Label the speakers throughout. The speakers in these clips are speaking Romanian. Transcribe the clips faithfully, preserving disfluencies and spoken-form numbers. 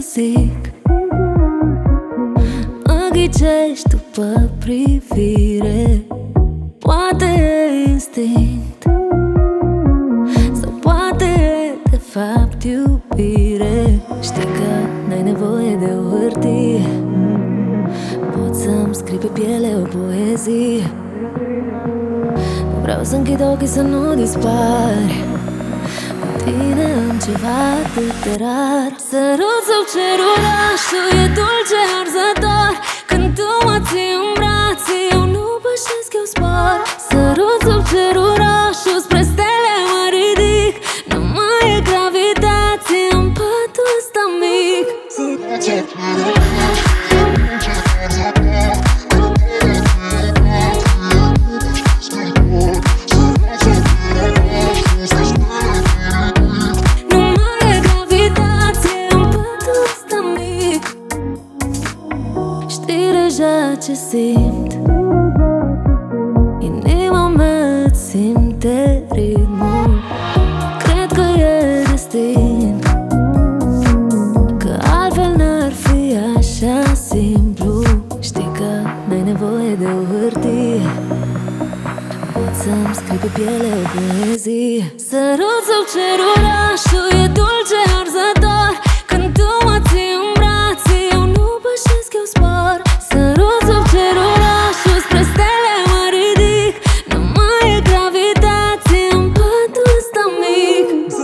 Speaker 1: zic. Mă ghicești după privire, poate e instinct sau poate e de fapt iubire. Știi că n-ai nevoie de o hârtie, poți să-mi scrii pe piele o poezie. Vreau să închid ochii să nu dispari, cu tine am ceva atât de rar. Sărut sau cerurașul e dulce arzător, când tu mă ții în brațe eu nu pășesc, eu spor. Sărut sau cerurașul, spre stele mă ridic, nu mai e gravitație în patul ăsta mic. Ce simt, inima mea simte ritmul. Cred că e destin, că altfel n-ar fi așa simplu. Știi că n-ai nevoie de o hârtie, poți să-mi scrii pe piele o poezie. Sărut sau cerurașul e dulce arzător, când tu mă ții în brațe eu nu pășesc, eu spor. Sărut sau cerurașul, spre stele mă ridic, nu mai e gravitație în patul ăsta mic.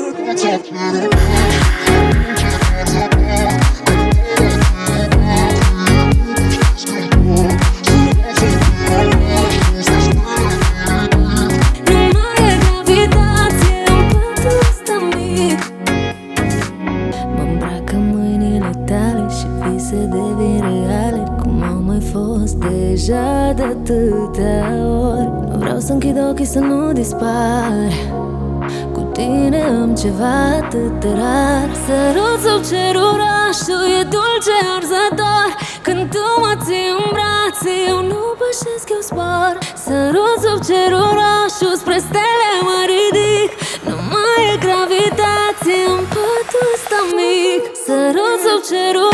Speaker 1: Nu mai e gravitație în patul ăsta mic. Mă îmbracă mâinile tale și vise devin reale, cum au mai fost deja de atâtea ori. Nu vreau să închid ochii să nu dispar, cu tine am ceva atât de rar. Sărut sau cerurașul e dulce arzător, când tu mă ții în brațe eu nu pășesc, eu spor. Sărut sau cerurașul, spre stele mă ridic, nu mai e gravitație în patul ăsta mic. Sărut sau cerurașul,